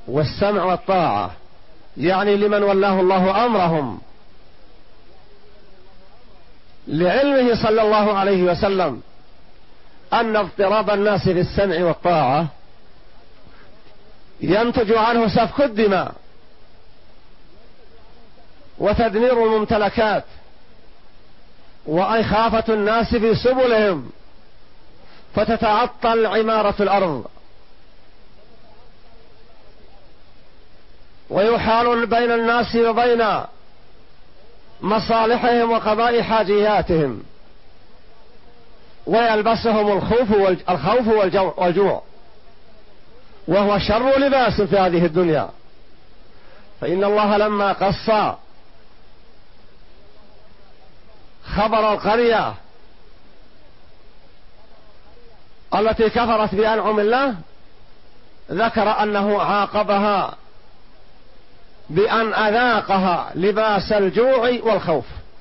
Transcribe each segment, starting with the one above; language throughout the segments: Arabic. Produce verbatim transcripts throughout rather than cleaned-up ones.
والسمع والطاعة، يعني لمن ولاه الله أمرهم، لعلمه صلى الله عليه وسلم أن اضطراب الناس في السمع والطاعة ينتج عنه سفك الدماء وتدمير الممتلكات وإخافة الناس في سبلهم، فتتعطل عمارة الأرض، ويحال بين الناس وبين مصالحهم وقضاء حاجياتهم، ويلبسهم الخوف والخوف والجوع، وهو شر لباس في هذه الدنيا. فإن الله لما قص خبر القرية التي كفرت بأنعم الله ذكر أنه عاقبها بأن أذاقها لباس الجوع والخوف.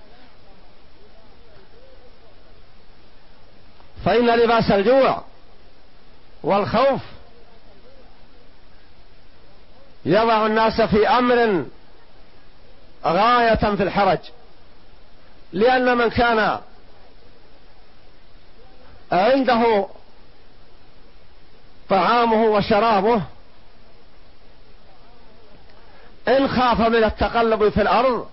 فإن لباس الجوع والخوف يضع الناس في أمر غاية في الحرج، لأن من كان عنده طعامه وشرابه إن خاف من التقلب في الأرض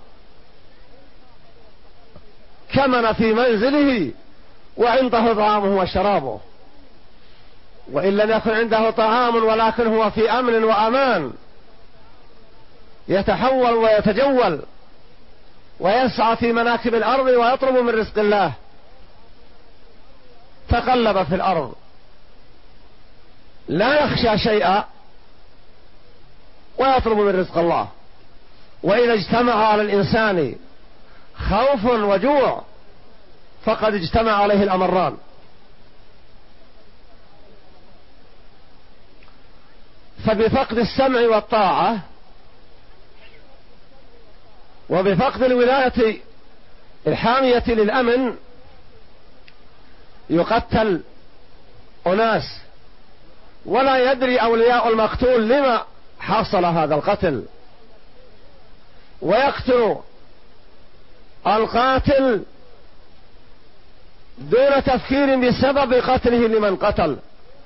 كمن في منزله وعنده طعامه وشرابه، وإن لم يكن عنده طعام ولكن هو في أمن وأمان يتحول ويتجول ويسعى في مناكب الأرض ويطلب من رزق الله، تقلب في الأرض لا يخشى شيئا ويطلب من رزق الله. وإذا اجتمع على الإنسان خوف وجوع فقد اجتمع عليه الأمران. فبفقد السمع والطاعة وبفقد الولاية الحامية للأمن يقتل أناس، ولا يدري أولياء المقتول لما حصل هذا القتل، ويقتل القاتل دون تفكير بسبب قتله لمن قتل.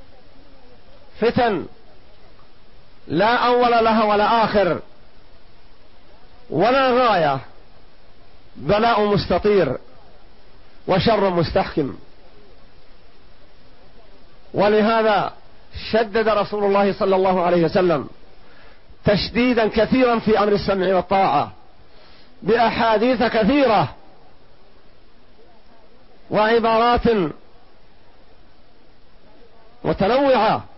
فتن لا أول لها ولا آخر ولا غاية، بلاء مستطير وشر مستحكم. ولهذا شدد رسول الله صلى الله عليه وسلم تشديدا كثيرا في أمر السمع والطاعة بأحاديث كثيرة وعبارات متنوعة